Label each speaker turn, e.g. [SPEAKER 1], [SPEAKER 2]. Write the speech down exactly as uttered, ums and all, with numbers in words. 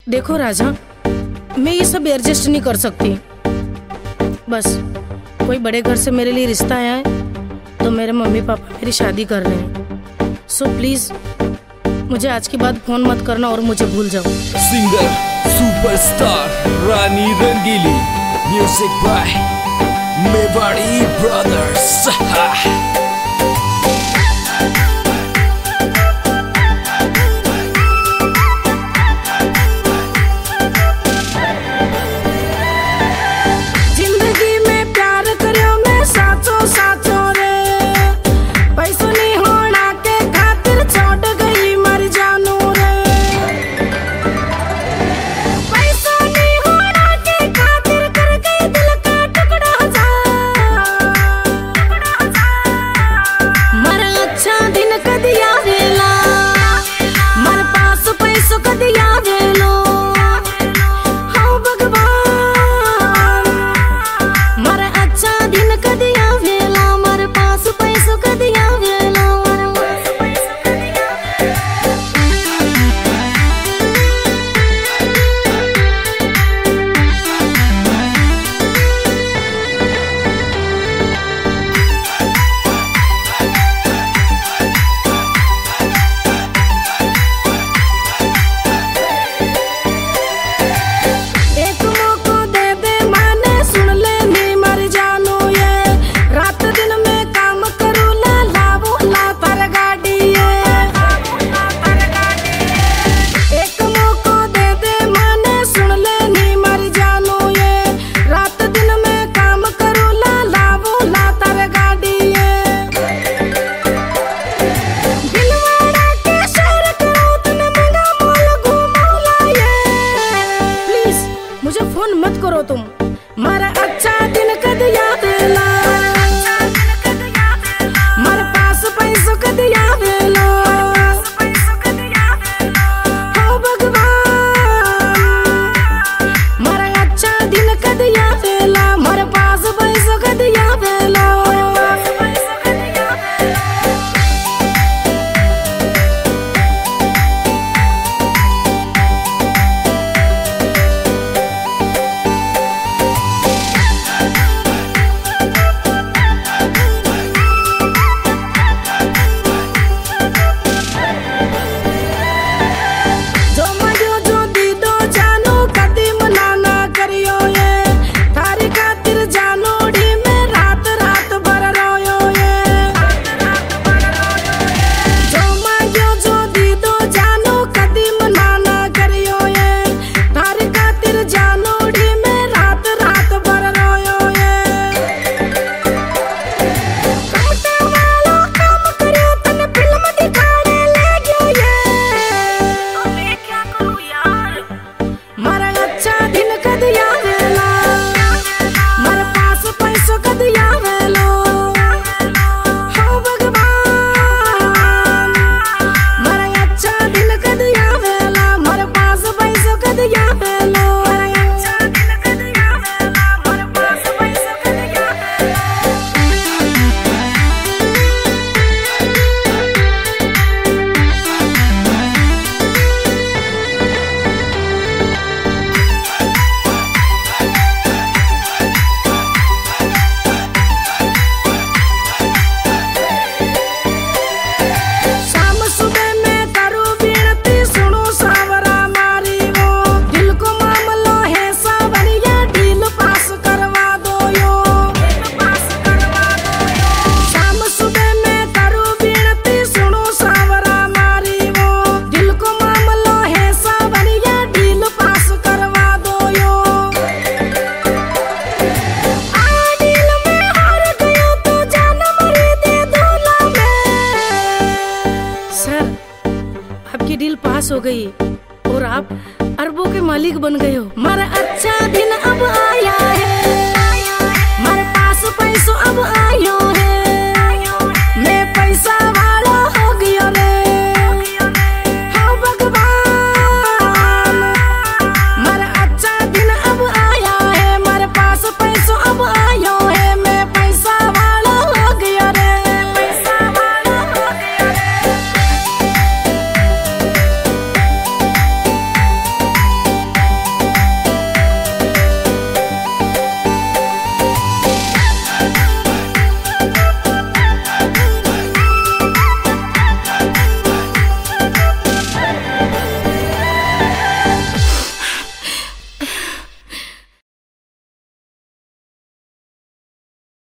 [SPEAKER 1] देखो राजा, मैं ये सब एडजस्ट नहीं कर सकती। बस कोई बड़े घर से मेरे लिए रिश्ता आया है तो मेरे मम्मी पापा मेरी शादी कर रहे हैं। सो प्लीज मुझे आज के बाद फोन मत करना और मुझे भूल जाओ।
[SPEAKER 2] Singer superstar Rani Rangili, music by Mewari brothers.
[SPEAKER 1] Phone मत करो तुम, मारा अच्छा दिन कद याद ला, मारे पास पैसों कद याद लो, हो भगवान मारा अच्छा दिन कद याद ला, मारे पास पैसों कद याद लो। आपकी डील पास हो गई और आप अरबों के मालिक बन गए हो। मारा अच्छा दिन अब आया।